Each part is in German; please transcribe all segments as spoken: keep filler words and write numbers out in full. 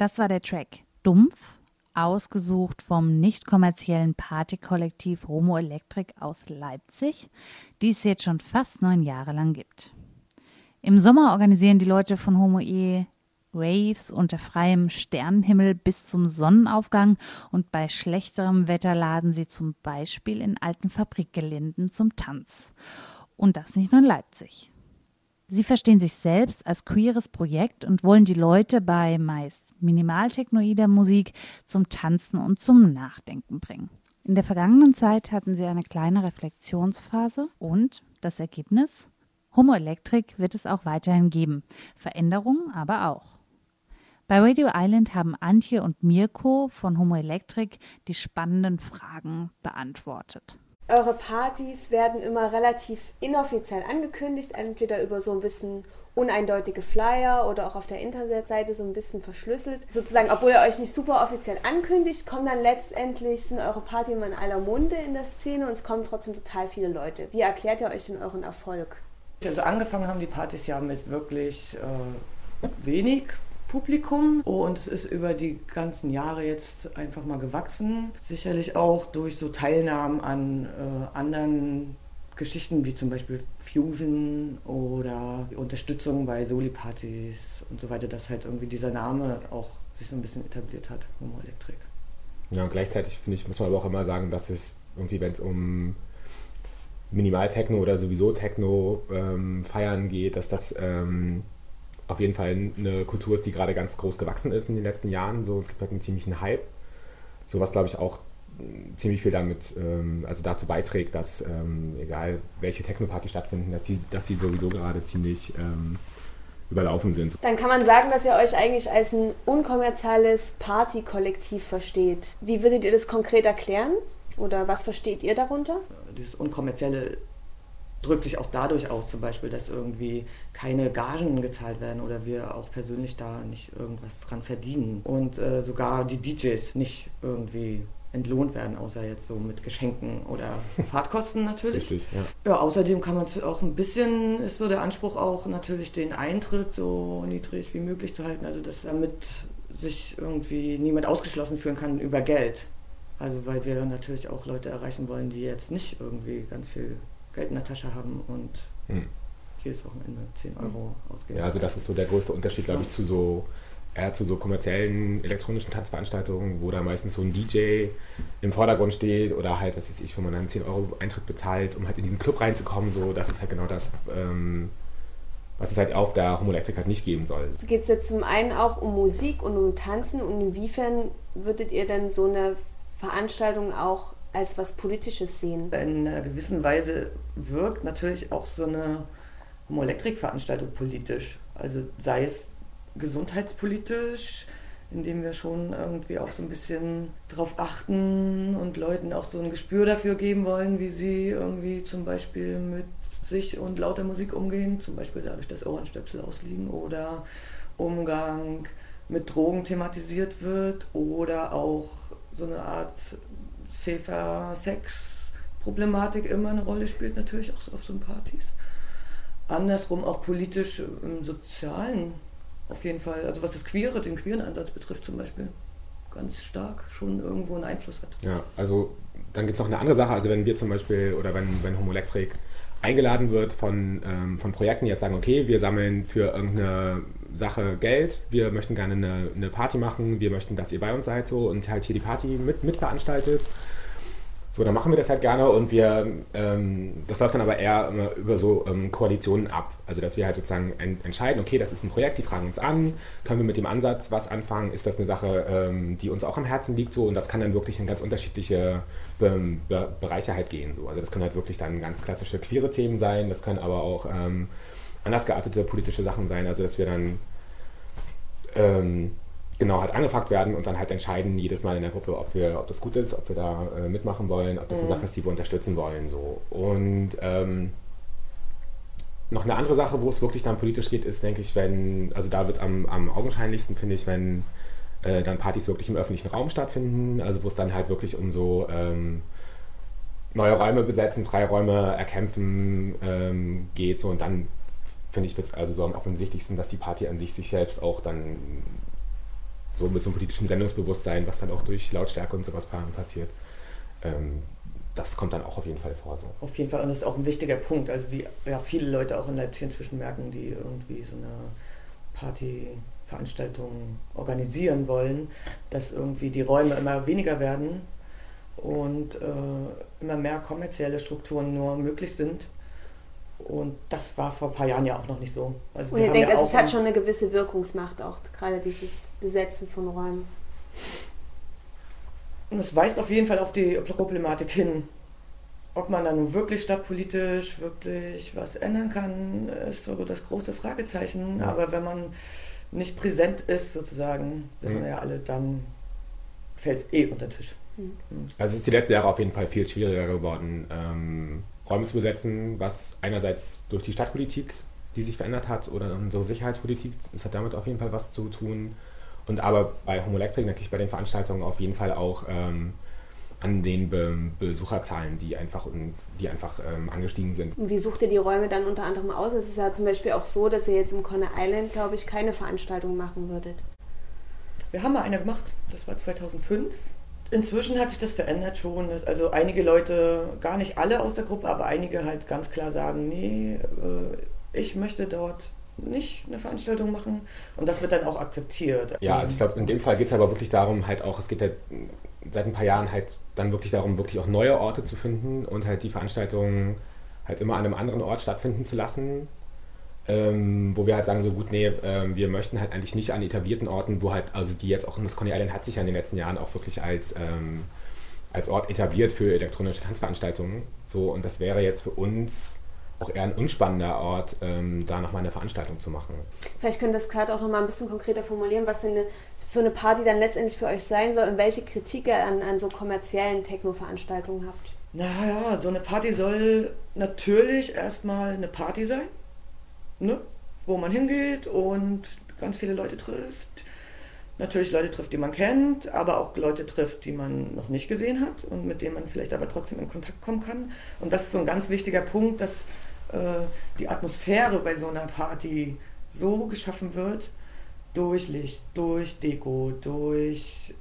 Das war der Track Dumpf, ausgesucht vom nicht kommerziellen Partykollektiv Homo Electric aus Leipzig, die es jetzt schon fast neun Jahre lang gibt. Im Sommer organisieren die Leute von Homo E Raves unter freiem Sternenhimmel bis zum Sonnenaufgang und bei schlechterem Wetter laden sie zum Beispiel in alten Fabrikgelinden zum Tanz. Und das nicht nur in Leipzig. Sie verstehen sich selbst als queeres Projekt und wollen die Leute bei meist minimaltechnoider Musik zum Tanzen und zum Nachdenken bringen. In der vergangenen Zeit hatten sie eine kleine Reflexionsphase und das Ergebnis? Homo Electric wird es auch weiterhin geben, Veränderungen aber auch. Bei Radio Island haben Antje und Mirko von Homo Electric die spannenden Fragen beantwortet. Eure Partys werden immer relativ inoffiziell angekündigt, entweder über so ein bisschen uneindeutige Flyer oder auch auf der Internetseite so ein bisschen verschlüsselt. Sozusagen, obwohl ihr euch nicht super offiziell ankündigt, kommen dann letztendlich, sind eure Partys immer in aller Munde in der Szene und es kommen trotzdem total viele Leute. Wie erklärt ihr euch denn euren Erfolg? Also angefangen haben die Partys ja mit wirklich äh, wenig Publikum und es ist über die ganzen Jahre jetzt einfach mal gewachsen. Sicherlich auch durch so Teilnahmen an äh, anderen Geschichten wie zum Beispiel Fusion oder die Unterstützung bei Soli-Partys und so weiter, dass halt irgendwie dieser Name auch sich so ein bisschen etabliert hat, Homo Electric. Ja, und gleichzeitig finde ich, muss man aber auch immer sagen, dass es irgendwie, wenn es um Minimal-Techno oder sowieso Techno ähm, feiern geht, dass das ähm, auf jeden Fall eine Kultur ist, die gerade ganz groß gewachsen ist in den letzten Jahren. So, es gibt halt einen ziemlichen Hype, so was glaube ich auch ziemlich viel damit, ähm, also dazu beiträgt, dass ähm, egal welche Techno-Party stattfinden, dass die, dass die sowieso gerade ziemlich ähm, überlaufen sind. Dann kann man sagen, dass ihr euch eigentlich als ein unkommerzielles Party-Kollektiv versteht. Wie würdet ihr das konkret erklären? Oder was versteht ihr darunter? Das Unkommerzielle drückt sich auch dadurch aus, zum Beispiel, dass irgendwie keine Gagen gezahlt werden oder wir auch persönlich da nicht irgendwas dran verdienen. Und äh, sogar die D Js nicht irgendwie entlohnt werden, außer jetzt so mit Geschenken oder Fahrtkosten natürlich. Richtig, ja. Ja, außerdem kann man auch ein bisschen, ist so der Anspruch auch natürlich den Eintritt so niedrig wie möglich zu halten, also dass damit sich irgendwie niemand ausgeschlossen fühlen kann über Geld. Also weil wir natürlich auch Leute erreichen wollen, die jetzt nicht irgendwie ganz viel Geld in der Tasche haben und hm. jedes Wochenende zehn Euro ausgeben. Ja, also das ist so der größte Unterschied, glaube ich, zu so eher zu so kommerziellen elektronischen Tanzveranstaltungen, wo da meistens so ein D J im Vordergrund steht oder halt, was weiß ich, wo man dann zehn Euro Eintritt bezahlt, um halt in diesen Club reinzukommen. So, das ist halt genau das, ähm, was es halt auf der Homo Electric halt nicht geben soll. Geht es jetzt zum einen auch um Musik und um Tanzen und inwiefern würdet ihr denn so eine Veranstaltung auch als was Politisches sehen? In einer gewissen Weise wirkt natürlich auch so eine Homo Electric Veranstaltung politisch. Also sei es gesundheitspolitisch, indem wir schon irgendwie auch so ein bisschen drauf achten und Leuten auch so ein Gespür dafür geben wollen, wie sie irgendwie zum Beispiel mit sich und lauter Musik umgehen, zum Beispiel dadurch, dass Ohrenstöpsel ausliegen oder Umgang mit Drogen thematisiert wird oder auch so eine Art safer Sex-Problematik immer eine Rolle spielt, natürlich auch auf so Partys. Andersrum auch politisch im Sozialen auf jeden Fall, also was das Queere, den queeren Ansatz betrifft zum Beispiel, ganz stark schon irgendwo einen Einfluss hat. Ja, also dann gibt es noch eine andere Sache, also wenn wir zum Beispiel oder wenn, wenn Homo Electric eingeladen wird von, ähm, von Projekten, die jetzt sagen, okay, wir sammeln für irgendeine Sache Geld, wir möchten gerne eine, eine Party machen, wir möchten, dass ihr bei uns seid so und halt hier die Party mit, mitveranstaltet. So, dann machen wir das halt gerne und wir, ähm, das läuft dann aber eher immer über so ähm, Koalitionen ab. Also, dass wir halt sozusagen en- entscheiden, okay, das ist ein Projekt, die fragen uns an, können wir mit dem Ansatz was anfangen, ist das eine Sache, ähm, die uns auch am Herzen liegt, so, und das kann dann wirklich in ganz unterschiedliche Be- Be- Bereiche halt gehen, so. Also, das können halt wirklich dann ganz klassische queere Themen sein, das können aber auch ähm, anders geartete politische Sachen sein, also, dass wir dann ähm, genau halt angefragt werden und dann halt entscheiden jedes Mal in der Gruppe, ob wir, ob das gut ist, ob wir da äh, mitmachen wollen, ob das eine Mhm. Sache ist, die wir unterstützen wollen. So. Und ähm, noch eine andere Sache, wo es wirklich dann politisch geht, ist, denke ich, wenn, also da wird es am, am augenscheinlichsten, finde ich, wenn äh, dann Partys wirklich im öffentlichen Raum stattfinden, also wo es dann halt wirklich um so ähm, neue Räume besetzen, freie Räume erkämpfen ähm, geht, so, und dann finde ich, wird es also so am offensichtlichsten, dass die Party an sich sich selbst auch dann so mit so einem politischen Sendungsbewusstsein, was dann auch durch Lautstärke und sowas passiert. Ähm, das kommt dann auch auf jeden Fall vor. So. Auf jeden Fall, und das ist auch ein wichtiger Punkt, also wie ja, viele Leute auch in Leipzig inzwischen merken, die irgendwie so eine Partyveranstaltung organisieren wollen, dass irgendwie die Räume immer weniger werden und äh, immer mehr kommerzielle Strukturen nur möglich sind. Und das war vor ein paar Jahren ja auch noch nicht so. Also und ihr denkt, ja also es hat schon eine gewisse Wirkungsmacht, auch gerade dieses Besetzen von Räumen. Und es weist auf jeden Fall auf die Problematik hin. Ob man dann nun wirklich stadtpolitisch wirklich was ändern kann, ist so das große Fragezeichen. Ja. Aber wenn man nicht präsent ist, sozusagen, wissen mhm. wir ja alle, dann fällt es eh unter den Tisch. Mhm. Also es ist die letzten Jahre auf jeden Fall viel schwieriger geworden, ähm, Räume zu besetzen, was einerseits durch die Stadtpolitik, die sich verändert hat, oder unsere Sicherheitspolitik, das hat damit auf jeden Fall was zu tun. Und aber bei Homo Electric, denke ich, bei den Veranstaltungen auf jeden Fall auch ähm, an den Be- Besucherzahlen, die einfach, die einfach ähm, angestiegen sind. Und wie sucht ihr die Räume dann unter anderem aus? Es ist ja zum Beispiel auch so, dass ihr jetzt im Conner Island, glaube ich, keine Veranstaltung machen würdet. Wir haben mal eine gemacht, das war zweitausendfünf. Inzwischen hat sich das verändert schon, dass also einige Leute, gar nicht alle aus der Gruppe, aber einige halt ganz klar sagen, nee, äh, ich möchte dort nicht eine Veranstaltung machen, und das wird dann auch akzeptiert. Ja, also ich glaube, in dem Fall geht es aber wirklich darum, halt auch, es geht halt seit ein paar Jahren halt dann wirklich darum, wirklich auch neue Orte zu finden und halt die Veranstaltungen halt immer an einem anderen Ort stattfinden zu lassen, ähm, wo wir halt sagen, so gut, nee, äh, wir möchten halt eigentlich nicht an etablierten Orten, wo halt, also die jetzt auch, das Coney Island hat sich ja in den letzten Jahren auch wirklich als, ähm, als Ort etabliert für elektronische Tanzveranstaltungen, so, und das wäre jetzt für uns auch eher ein unspannender Ort, ähm, da nochmal eine Veranstaltung zu machen. Vielleicht könnt ihr das gerade auch nochmal ein bisschen konkreter formulieren, was denn eine, so eine Party dann letztendlich für euch sein soll und welche Kritik ihr an, an so kommerziellen Techno-Veranstaltungen habt. Naja, so eine Party soll natürlich erstmal eine Party sein, ne? Wo man hingeht und ganz viele Leute trifft. Natürlich Leute trifft, die man kennt, aber auch Leute trifft, die man noch nicht gesehen hat und mit denen man vielleicht aber trotzdem in Kontakt kommen kann. Und das ist so ein ganz wichtiger Punkt, dass äh, die Atmosphäre bei so einer Party so geschaffen wird, durch Licht, durch Deko, durch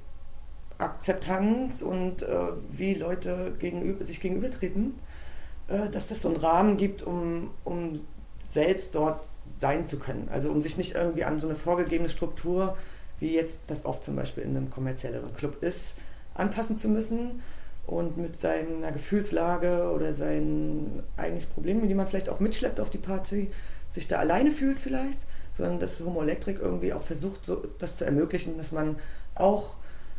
Akzeptanz und äh, wie Leute gegenüber, sich gegenübertreten, äh, dass das so einen Rahmen gibt, um, um selbst dort sein zu können. Also um sich nicht irgendwie an so eine vorgegebene Struktur, wie jetzt das oft zum Beispiel in einem kommerzielleren Club ist, anpassen zu müssen und mit seiner Gefühlslage oder seinen eigentlichen Problemen, die man vielleicht auch mitschleppt auf die Party, sich da alleine fühlt vielleicht, sondern dass Homo Electric irgendwie auch versucht, so das zu ermöglichen, dass man auch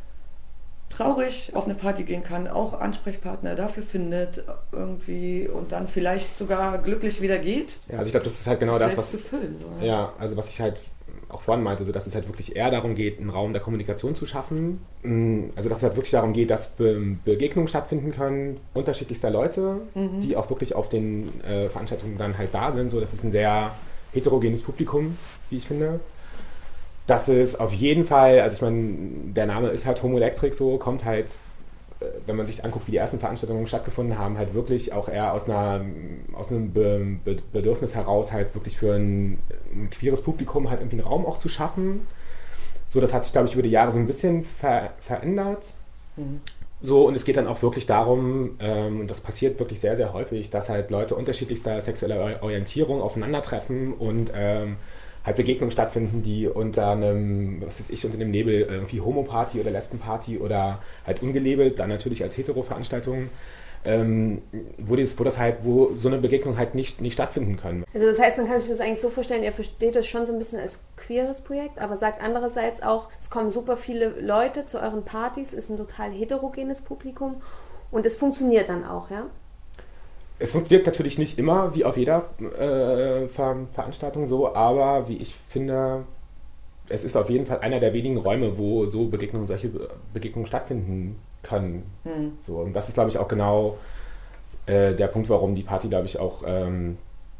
traurig auf eine Party gehen kann, auch Ansprechpartner dafür findet irgendwie und dann vielleicht sogar glücklich wieder geht. Ja, also ich glaube, das ist halt genau das, was... zu füllen, so. Ja, also was ich halt auch vorhin meinte, so dass es halt wirklich eher darum geht, einen Raum der Kommunikation zu schaffen. Also dass es halt wirklich darum geht, dass Be- Begegnungen stattfinden können, unterschiedlichster Leute, mhm. die auch wirklich auf den äh, Veranstaltungen dann halt da sind. So, das ist ein sehr heterogenes Publikum, wie ich finde. Das ist auf jeden Fall, also ich meine, der Name ist halt Homo Electric, so, kommt halt, äh, wenn man sich anguckt, wie die ersten Veranstaltungen stattgefunden haben, halt wirklich auch eher aus, einer, aus einem Be- Be- Bedürfnis heraus, halt wirklich für ein, ein queeres Publikum halt irgendwie einen Raum auch zu schaffen. So, das hat sich, glaube ich, über die Jahre so ein bisschen ver- verändert. Mhm. So, und es geht dann auch wirklich darum, ähm, und das passiert wirklich sehr, sehr häufig, dass halt Leute unterschiedlichster sexueller Orientierung aufeinandertreffen und ähm, halt Begegnungen stattfinden, die unter einem, was weiß ich, unter einem Nebel irgendwie Homo-Party oder Lesben-Party oder halt ungelabelt, dann natürlich als Hetero-Veranstaltungen, ähm, wo, das, wo das halt, wo so eine Begegnung halt nicht, nicht stattfinden kann. Also das heißt, man kann sich das eigentlich so vorstellen, ihr versteht das schon so ein bisschen als queeres Projekt, aber sagt andererseits auch, es kommen super viele Leute zu euren Partys, ist ein total heterogenes Publikum und es funktioniert dann auch, ja? Es funktioniert natürlich nicht immer, wie auf jeder äh, Ver- Veranstaltung so, aber wie ich finde, es ist auf jeden Fall einer der wenigen Räume, wo so Begegnungen, solche Begegnungen stattfinden können. Hm. So, und das ist, glaube ich, auch genau äh, der Punkt, warum die Party, glaube ich, auch, ähm,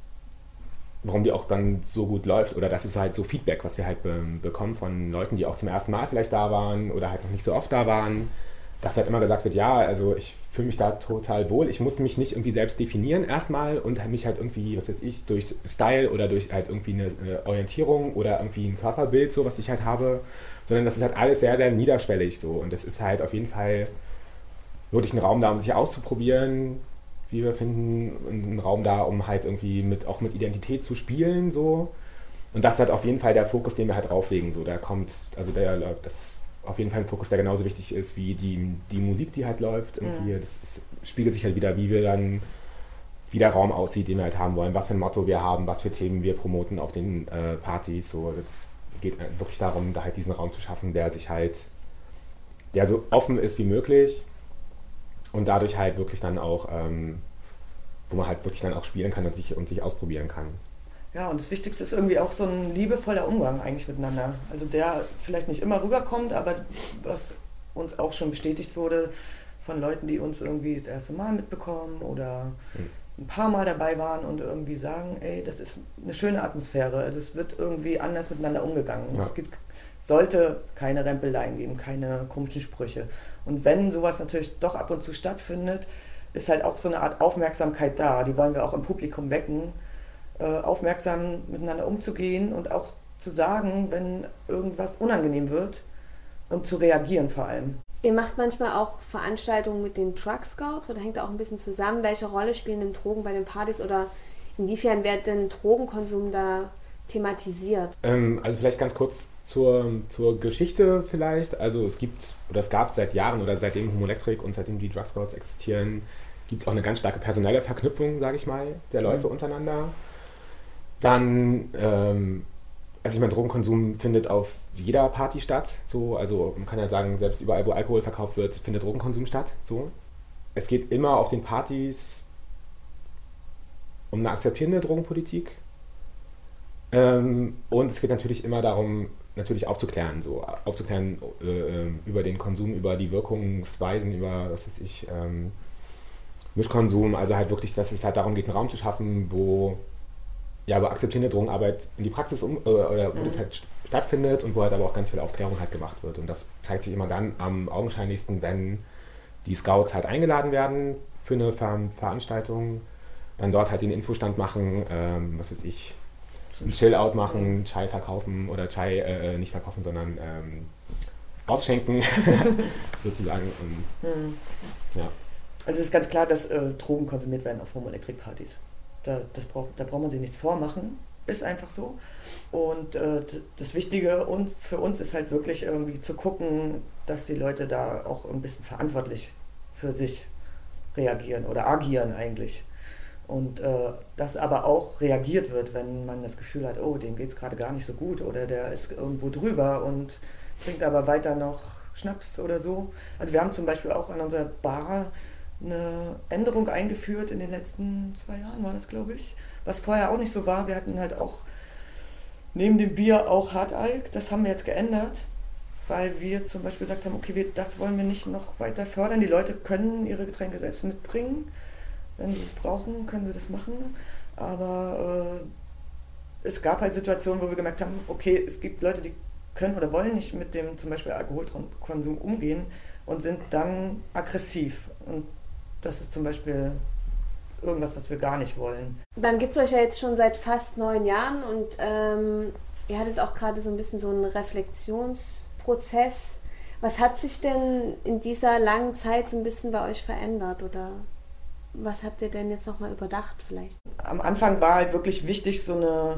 warum die auch dann so gut läuft. Oder das ist halt so Feedback, was wir halt be- bekommen von Leuten, die auch zum ersten Mal vielleicht da waren oder halt noch nicht so oft da waren. dass halt immer gesagt wird, ja, also ich fühle mich da total wohl. Ich muss mich nicht irgendwie selbst definieren erstmal und mich halt irgendwie, was weiß ich, durch Style oder durch halt irgendwie eine, eine Orientierung oder irgendwie ein Körperbild, so was ich halt habe, sondern das ist halt alles sehr, sehr niederschwellig so. Und das ist halt auf jeden Fall wirklich ein Raum da, um sich auszuprobieren, wie wir finden, ein Raum da, um halt irgendwie mit, auch mit Identität zu spielen, so. Und das ist halt auf jeden Fall der Fokus, den wir halt drauflegen, so. Da kommt, also der, das ist auf jeden Fall ein Fokus, der genauso wichtig ist wie die, die Musik, die halt läuft. Irgendwie. Das ist, spiegelt sich halt wieder, wie wir dann, wie der Raum aussieht, den wir halt haben wollen, was für ein Motto wir haben, was für Themen wir promoten auf den äh, Partys, so. Das geht wirklich darum, da halt diesen Raum zu schaffen, der sich halt, der so offen ist wie möglich. Und dadurch halt wirklich dann auch, ähm, wo man halt wirklich dann auch spielen kann und sich, und sich ausprobieren kann. Ja, und das Wichtigste ist irgendwie auch so ein liebevoller Umgang eigentlich miteinander. Also der vielleicht nicht immer rüberkommt, aber was uns auch schon bestätigt wurde von Leuten, die uns irgendwie das erste Mal mitbekommen oder ein paar Mal dabei waren und irgendwie sagen, ey, das ist eine schöne Atmosphäre. Also es wird irgendwie anders miteinander umgegangen. Ja. Es gibt, sollte keine Rempeleien geben, keine komischen Sprüche. Und wenn sowas natürlich doch ab und zu stattfindet, ist halt auch so eine Art Aufmerksamkeit da. Die wollen wir auch im Publikum wecken, äh, aufmerksam miteinander umzugehen und auch zu sagen, wenn irgendwas unangenehm wird und zu reagieren vor allem. Ihr macht manchmal auch Veranstaltungen mit den Drug Scouts oder hängt da auch ein bisschen zusammen? Welche Rolle spielen denn Drogen bei den Partys oder inwiefern wird denn Drogenkonsum da thematisiert? Ähm, also vielleicht ganz kurz zur, zur Geschichte vielleicht. Also es gibt, oder es gab seit Jahren oder seitdem Homo Electric und seitdem die Drug Scouts existieren, gibt es auch eine ganz starke personelle Verknüpfung, sage ich mal, der Leute mhm. untereinander. Dann, ähm, also ich meine, Drogenkonsum findet auf jeder Party statt. So, also man kann ja sagen, selbst überall, wo Alkohol verkauft wird, findet Drogenkonsum statt. So. Es geht immer auf den Partys um eine akzeptierende Drogenpolitik. Ähm, und es geht natürlich immer darum, natürlich aufzuklären, so aufzuklären äh, über den Konsum, über die Wirkungsweisen, über, was weiß ich, ähm, Mischkonsum, also halt wirklich, dass es halt darum geht, einen Raum zu schaffen, wo ja, aber akzeptierende Drogenarbeit in die Praxis um, äh, oder wo mhm. das halt st- stattfindet und wo halt aber auch ganz viel Aufklärung halt gemacht wird. Und das zeigt sich immer dann am augenscheinlichsten, wenn die Scouts halt eingeladen werden für eine Ver- Veranstaltung, dann dort halt den Infostand machen, ähm, was weiß ich, ein Chill-Out machen, Chai verkaufen oder Chai äh, nicht verkaufen, sondern ähm, ausschenken sozusagen. Und, mhm. ja. Also es ist ganz klar, dass äh, Drogen konsumiert werden auf Homo Electric Partys. Da, das braucht, da braucht man sich nichts vormachen, ist einfach so. Und äh, das Wichtige uns, für uns ist halt wirklich irgendwie zu gucken, dass die Leute da auch ein bisschen verantwortlich für sich reagieren oder agieren eigentlich. Und äh, dass aber auch reagiert wird, wenn man das Gefühl hat, oh, dem geht es gerade gar nicht so gut oder der ist irgendwo drüber und trinkt aber weiter noch Schnaps oder so. Also wir haben zum Beispiel auch an unserer Bar eine Änderung eingeführt in den letzten zwei Jahren, war das, glaube ich, was vorher auch nicht so war. Wir hatten halt auch neben dem Bier auch Hartalk, das haben wir jetzt geändert, weil wir zum Beispiel gesagt haben, okay, wir, das wollen wir nicht noch weiter fördern. Die Leute können ihre Getränke selbst mitbringen. Wenn sie es brauchen, können sie das machen. Aber äh, es gab halt Situationen, wo wir gemerkt haben, okay, es gibt Leute, die können oder wollen nicht mit dem zum Beispiel Alkoholkonsum umgehen und sind dann aggressiv. Und das ist zum Beispiel irgendwas, was wir gar nicht wollen. Dann gibt es euch ja jetzt schon seit fast neun Jahren und ähm, ihr hattet auch gerade so ein bisschen so einen Reflexionsprozess. Was hat sich denn in dieser langen Zeit so ein bisschen bei euch verändert oder was habt ihr denn jetzt nochmal überdacht vielleicht? Am Anfang war halt wirklich wichtig, so eine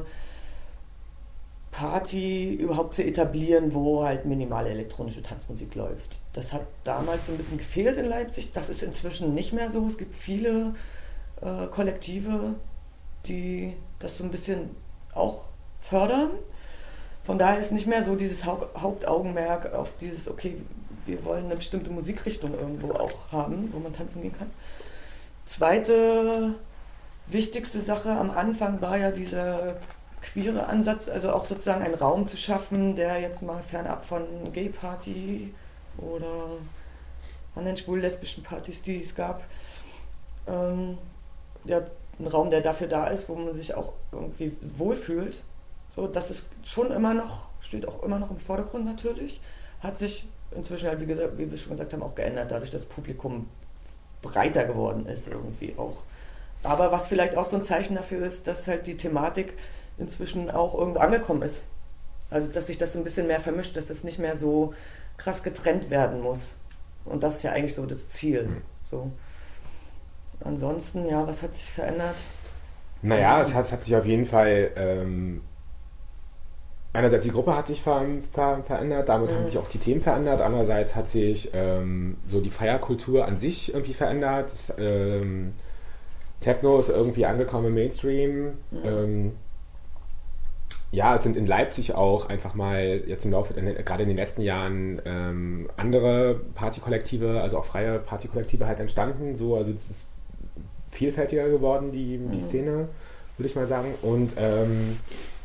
Party überhaupt zu etablieren, wo halt minimale elektronische Tanzmusik läuft. Das hat damals so ein bisschen gefehlt in Leipzig. Das ist inzwischen nicht mehr so. Es gibt viele äh, Kollektive, die das so ein bisschen auch fördern. Von daher ist nicht mehr so dieses Haupt- Hauptaugenmerk auf dieses, okay, wir wollen eine bestimmte Musikrichtung irgendwo auch haben, wo man tanzen gehen kann. Zweite wichtigste Sache am Anfang war ja dieser queere Ansatz, also auch sozusagen einen Raum zu schaffen, der jetzt mal fernab von Gay-Party oder anderen schwul-lesbischen Partys, die es gab, ähm, ja, ein Raum, der dafür da ist, wo man sich auch irgendwie wohlfühlt. So, das ist schon immer noch, steht auch immer noch im Vordergrund natürlich, hat sich inzwischen halt, wie gesagt, wie wir schon gesagt haben, auch geändert, dadurch, dass das Publikum breiter geworden ist irgendwie auch. Aber was vielleicht auch so ein Zeichen dafür ist, dass halt die Thematik inzwischen auch irgendwo angekommen ist. Also dass sich das so ein bisschen mehr vermischt, dass das nicht mehr so krass getrennt werden muss. Und das ist ja eigentlich so das Ziel. Mhm. So. Ansonsten, ja, was hat sich verändert? Naja, es hat, es hat sich auf jeden Fall, ähm, einerseits die Gruppe hat sich ver, ver, verändert, damit mhm. haben sich auch die Themen verändert, andererseits hat sich ähm, so die Feierkultur an sich irgendwie verändert. Ähm, Techno ist irgendwie angekommen im Mainstream. Mhm. Ähm, ja, es sind in Leipzig auch einfach mal jetzt im Laufe, gerade in den letzten Jahren, ähm, andere Partykollektive, also auch freie Partykollektive halt entstanden. So, also es ist vielfältiger geworden, die, die mhm. Szene, würde ich mal sagen. Und ähm,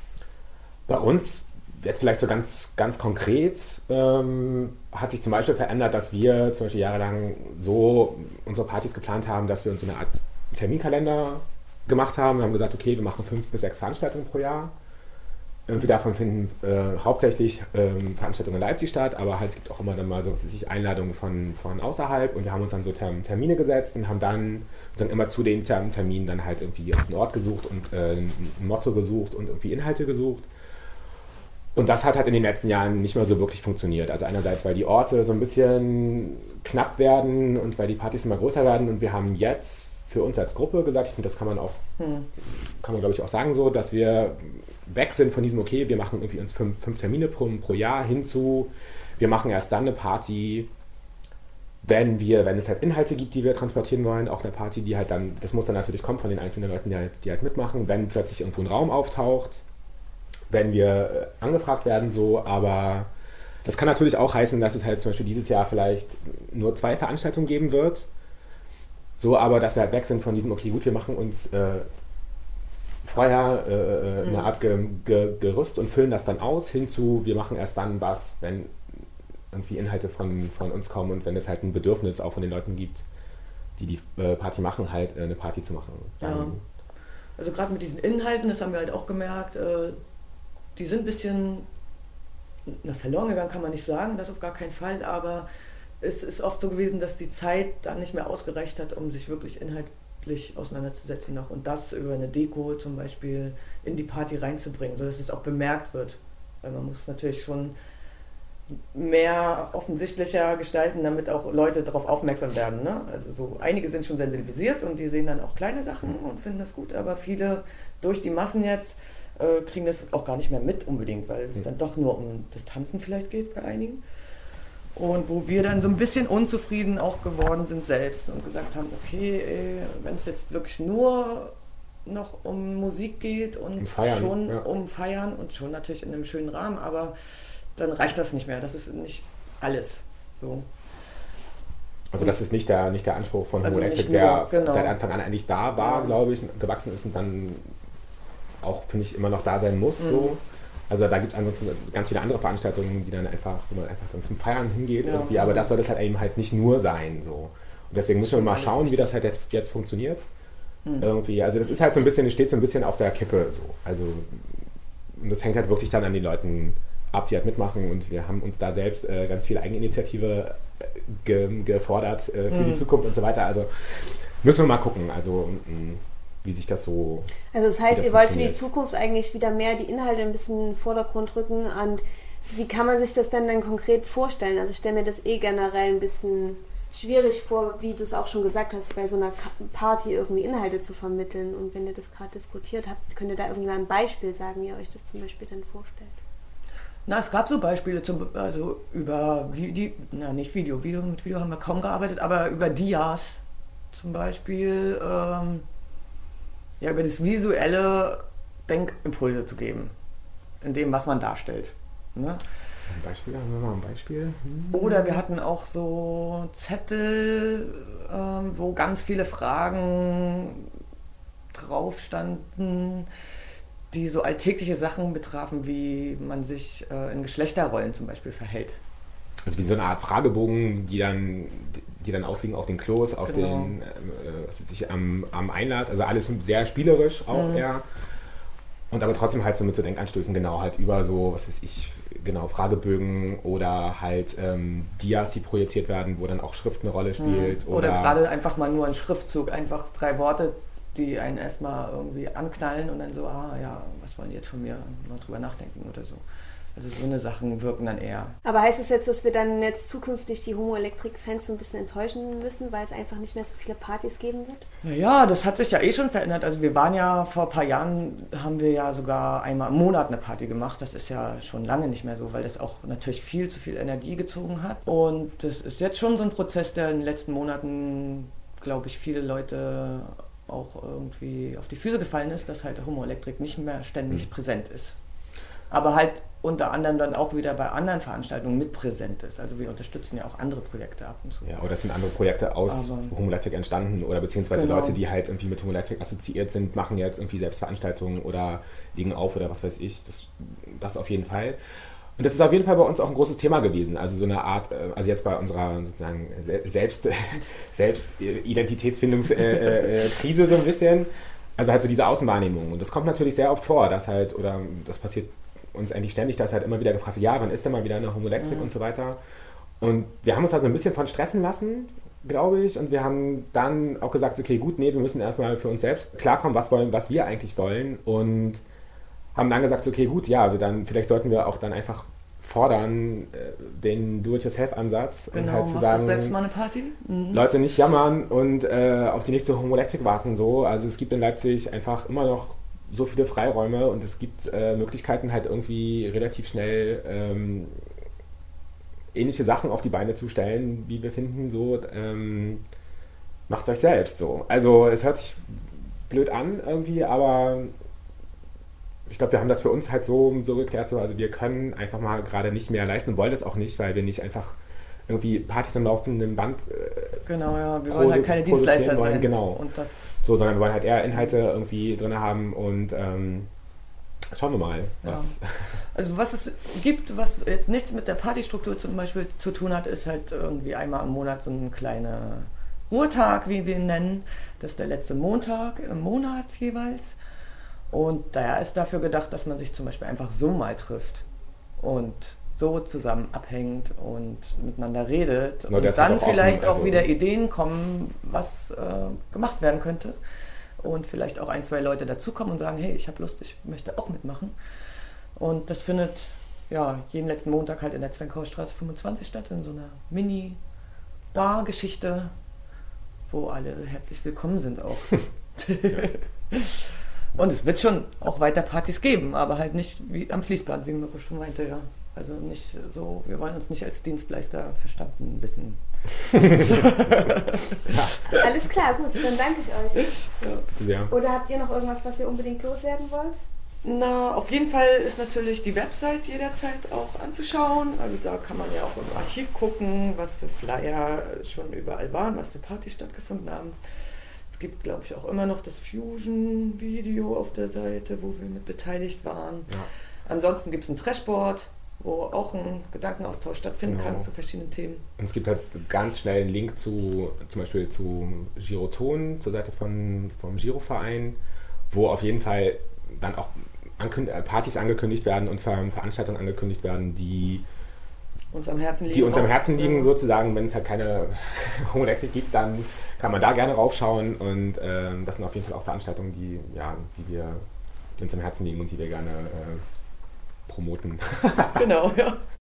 bei uns, jetzt vielleicht so ganz, ganz konkret, ähm, hat sich zum Beispiel verändert, dass wir zum Beispiel jahrelang so unsere Partys geplant haben, dass wir uns so eine Art Terminkalender gemacht haben. Wir haben gesagt, okay, wir machen fünf bis sechs Veranstaltungen pro Jahr. Irgendwie davon finden äh, hauptsächlich ähm, Veranstaltungen in Leipzig statt, aber halt, es gibt auch immer dann mal so was weiß ich, Einladungen von, von außerhalb und wir haben uns dann so Term- Termine gesetzt und haben dann, dann immer zu den Term- Terminen dann halt irgendwie einen Ort gesucht und äh, ein Motto gesucht und irgendwie Inhalte gesucht. Und das hat halt in den letzten Jahren nicht mehr so wirklich funktioniert. Also einerseits, weil die Orte so ein bisschen knapp werden und weil die Partys immer größer werden und wir haben jetzt für uns als Gruppe gesagt, ich finde, das kann man auch, hm. kann man glaube ich auch sagen so, dass wir weg sind von diesem, okay, wir machen irgendwie uns fünf, fünf Termine pro, pro Jahr hinzu, wir machen erst dann eine Party, wenn wir, wenn es halt Inhalte gibt, die wir transportieren wollen, auf einer Party, die halt dann, das muss dann natürlich kommen von den einzelnen Leuten, die halt, die halt mitmachen, wenn plötzlich irgendwo ein Raum auftaucht, wenn wir angefragt werden, so, aber das kann natürlich auch heißen, dass es halt zum Beispiel dieses Jahr vielleicht nur zwei Veranstaltungen geben wird, so, aber dass wir halt weg sind von diesem, okay, gut, wir machen uns äh, vorher äh, eine Art Ge- Ge- Gerüst und füllen das dann aus, hinzu, wir machen erst dann was, wenn irgendwie Inhalte von, von uns kommen und wenn es halt ein Bedürfnis auch von den Leuten gibt, die die äh, Party machen, halt äh, eine Party zu machen. Dann, ja. Also gerade mit diesen Inhalten, das haben wir halt auch gemerkt, äh, die sind ein bisschen na, verloren gegangen, kann man nicht sagen, das auf gar keinen Fall, aber es ist oft so gewesen, dass die Zeit da nicht mehr ausgereicht hat, um sich wirklich inhaltlich auseinanderzusetzen noch und das über eine Deko zum Beispiel in die Party reinzubringen, sodass es auch bemerkt wird. Weil man muss es natürlich schon mehr offensichtlicher gestalten, damit auch Leute darauf aufmerksam werden. Ne? Also so einige sind schon sensibilisiert und die sehen dann auch kleine Sachen und finden das gut, aber viele durch die Massen jetzt äh, kriegen das auch gar nicht mehr mit unbedingt, weil es dann doch nur um das Tanzen vielleicht geht bei einigen. Und wo wir dann so ein bisschen unzufrieden auch geworden sind selbst und gesagt haben, okay, wenn es jetzt wirklich nur noch um Musik geht und um Feiern, schon ja. um Feiern und schon natürlich in einem schönen Rahmen, aber dann reicht das nicht mehr. Das ist nicht alles. So. Also das ist nicht der, nicht der Anspruch von also Homo Electric, der genau. seit Anfang an eigentlich da war, ja. glaube ich, gewachsen ist und dann auch, finde ich, immer noch da sein muss. Mhm. So. Also da gibt es ansonsten ganz viele andere Veranstaltungen, die dann einfach, wo man einfach dann zum Feiern hingeht ja. irgendwie, aber das soll das halt eben halt nicht nur sein. So. Und deswegen müssen wir mal schauen, wie das halt jetzt, jetzt funktioniert. Mhm. Irgendwie. Also das ist halt so ein bisschen, es steht so ein bisschen auf der Kippe. So. Also und das hängt halt wirklich dann an den Leuten ab, die halt mitmachen und wir haben uns da selbst äh, ganz viel Eigeninitiative ge- gefordert äh, für mhm. die Zukunft und so weiter. Also müssen wir mal gucken. Also mh, wie sich das so... Also das heißt, das ihr wollt für die Zukunft eigentlich wieder mehr die Inhalte ein bisschen in den Vordergrund rücken und wie kann man sich das denn dann konkret vorstellen? Also ich stelle mir das eh generell ein bisschen schwierig vor, wie du es auch schon gesagt hast, bei so einer Party irgendwie Inhalte zu vermitteln und wenn ihr das gerade diskutiert habt, könnt ihr da irgendwie mal ein Beispiel sagen, wie ihr euch das zum Beispiel dann vorstellt? Na, es gab so Beispiele, zum, also über Video, na nicht Video, Video, mit Video haben wir kaum gearbeitet, aber über Dias zum Beispiel... Ähm, ja, über das visuelle Denkimpulse zu geben, in dem, was man darstellt. Ne? Ein Beispiel, haben wir mal ein Beispiel. Hm. Oder wir hatten auch so Zettel, ähm, wo ganz viele Fragen drauf standen, die so alltägliche Sachen betrafen, wie man sich äh, in Geschlechterrollen zum Beispiel verhält. Also wie so eine Art Fragebogen, die dann, die dann ausliegen auf den Klos, auf genau. den, äh, was weiß ich, am, am Einlass, also alles sehr spielerisch auch mhm. eher. Und aber trotzdem halt so mit so Denkanstößen, genau, halt über so, was weiß ich, genau, Fragebögen oder halt ähm, Dias, die projiziert werden, wo dann auch Schrift eine Rolle spielt. Oder, oder gerade einfach mal nur ein Schriftzug, einfach drei Worte, die einen erstmal irgendwie anknallen und dann so, ah ja, was wollen die jetzt von mir, mal drüber nachdenken oder so. Also so eine Sachen wirken dann eher. Aber heißt es das jetzt, dass wir dann jetzt zukünftig die Homo-Electric-Fans so ein bisschen enttäuschen müssen, weil es einfach nicht mehr so viele Partys geben wird? Naja, das hat sich ja eh schon verändert. Also wir waren ja vor ein paar Jahren, haben wir ja sogar einmal im Monat eine Party gemacht. Das ist ja schon lange nicht mehr so, weil das auch natürlich viel zu viel Energie gezogen hat. Und das ist jetzt schon so ein Prozess, der in den letzten Monaten, glaube ich, viele Leute auch irgendwie auf die Füße gefallen ist, dass halt Homo Electric nicht mehr ständig mhm. präsent ist. Aber halt unter anderem dann auch wieder bei anderen Veranstaltungen mit präsent ist. Also wir unterstützen ja auch andere Projekte ab und zu. Ja, oder es sind andere Projekte aus Aber Homo Electric entstanden oder beziehungsweise genau. Leute, die halt irgendwie mit Homo Electric assoziiert sind, machen jetzt irgendwie selbst Veranstaltungen oder legen auf oder was weiß ich. Das, das auf jeden Fall. Und das ist auf jeden Fall bei uns auch ein großes Thema gewesen. Also so eine Art, also jetzt bei unserer sozusagen Selbst, Selbst Identitätsfindungskrise so ein bisschen. Also halt so diese Außenwahrnehmung. Und das kommt natürlich sehr oft vor, dass halt, oder das passiert uns eigentlich ständig, dass halt immer wieder gefragt wird, ja, wann ist denn mal wieder eine Homo Electric mhm. und so weiter. Und wir haben uns also ein bisschen von stressen lassen, glaube ich, und wir haben dann auch gesagt, okay, gut, nee, wir müssen erstmal für uns selbst klarkommen, was wollen, was wir eigentlich wollen, und haben dann gesagt, okay, gut, ja, dann vielleicht sollten wir auch dann einfach fordern, den Do-it-yourself-Ansatz genau, und halt zu mach sagen, doch selbst mal eine Party. Mhm. Leute nicht jammern und äh, auf die nächste Homo Electric warten, so. Also es gibt in Leipzig einfach immer noch so viele Freiräume und es gibt äh, Möglichkeiten, halt irgendwie relativ schnell ähm, ähnliche Sachen auf die Beine zu stellen, wie wir finden, so, ähm, macht es euch selbst, so. Also es hört sich blöd an irgendwie, aber ich glaube, wir haben das für uns halt so, so geklärt, so, also wir können einfach mal gerade nicht mehr leisten und wollen das auch nicht, weil wir nicht einfach irgendwie Partys am laufenden Band äh, genau, ja, wir wollen halt keine Dienstleister wollen, sein. Genau. Und das so, sondern wir wollen halt eher Inhalte irgendwie drin haben und ähm, schauen wir mal. Was. Ja. Also was es gibt, was jetzt nichts mit der Partystruktur zum Beispiel zu tun hat, ist halt irgendwie einmal im Monat so ein kleiner Ruhetag, wie wir ihn nennen. Das ist der letzte Montag im Monat jeweils. Und daher ist dafür gedacht, dass man sich zum Beispiel einfach so mal trifft und so zusammen abhängt und miteinander redet no, und dann auch vielleicht offen, also auch wieder Ideen kommen, was äh, gemacht werden könnte und vielleicht auch ein, zwei Leute dazukommen und sagen, hey, ich habe Lust, ich möchte auch mitmachen. Und das findet ja jeden letzten Montag halt in der Zwenkauer Straße fünfundzwanzig statt, in so einer Mini-Bar-Geschichte, wo alle herzlich willkommen sind auch. Und es wird schon auch weiter Partys geben, aber halt nicht wie am Fließband, wie Mirko schon meinte, ja. Also nicht so, wir wollen uns nicht als Dienstleister verstanden wissen. Ja. Alles klar, gut, dann danke ich euch. Ja. Oder habt ihr noch irgendwas, was ihr unbedingt loswerden wollt? Na, auf jeden Fall ist natürlich die Website jederzeit auch anzuschauen. Also da kann man ja auch im Archiv gucken, was für Flyer schon überall waren, was für Partys stattgefunden haben. Es gibt, glaube ich, auch immer noch das Fusion-Video auf der Seite, wo wir mit beteiligt waren. Ja. Ansonsten gibt es ein Trashboard, wo auch ein Gedankenaustausch stattfinden Genau. kann zu verschiedenen Themen. Und es gibt halt ganz schnell einen Link zu, zum Beispiel zu Giroton, zur Seite von, vom Giroverein, wo auf jeden Fall dann auch ankünd- Partys angekündigt werden und Ver Veranstaltungen angekündigt werden, die uns am Herzen liegen. Die uns am auch. Herzen liegen, ja. sozusagen. Wenn es halt keine Homo Electric gibt, dann kann man da gerne raufschauen und ähm, das sind auf jeden Fall auch Veranstaltungen, die, ja, die, wir, die uns am Herzen liegen und die wir gerne äh, promoten. Genau, ja.